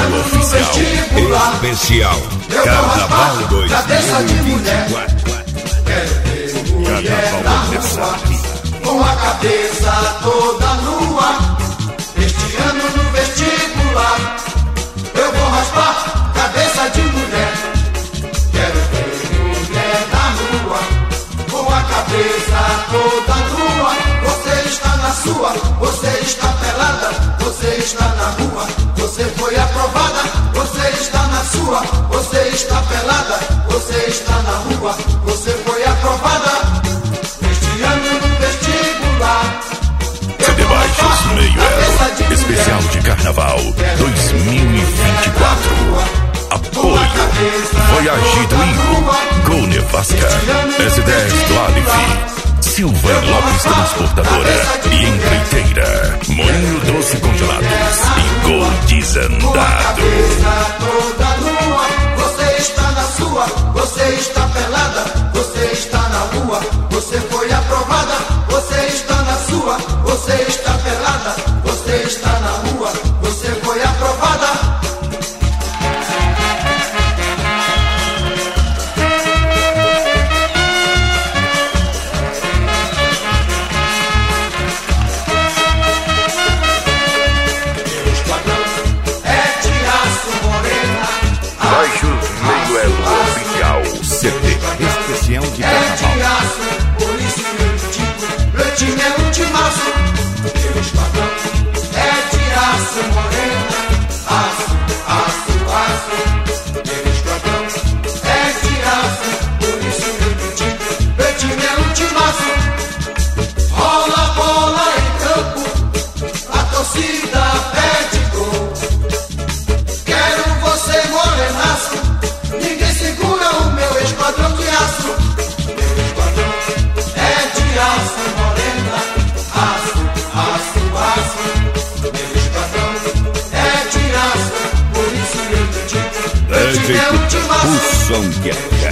oficial. Especial Carnaval 2024. Carnaval aniversário. Com a cabeça toda nua, este ano no vestibular, eu vou raspar cabeça de mulher. Quero ver mulher na rua, com a cabeça toda nua. Você está na sua, você está pelada, você está na rua, você foi aprovada. Você está na sua, você está pelada, você está na rua, você foi aprovada. Este ano no vestibular, CD Baixos Meio Elo, especial de Carnaval 2024. Apoio Voyage do Rio, Gol Nevasca, S10 do Alife, Silvan Lopes Transportadora e Empreiteira, Moinho Doce Congelados e Gol Desandado. toda nua, você está na sua, você está pelada, você está na rua, você foi aprovada. Você está na sua, você está pelada, você está na rua, você foi aprovada. Meu esquadrão é de aço morena, Baixos Meio Elo Oficial, CD especial de é de Carnaval. aço, por isso eu digo, leitinho é um timaço. Meu esquadrão é de aço morena, aço, aço, aço. Meu esquadrão é de aço, por isso eu digo, leitinho é um timaço. Rola a bola em campo, a torcida pede gol. Quero você morenaço, ninguém segura o meu esquadrão de aço. Meu esquadrão é de aço morena, aço, aço, aço. Meu esquadrão é de aço, por isso eu te digo, É leitinho é um de timaço. o som que é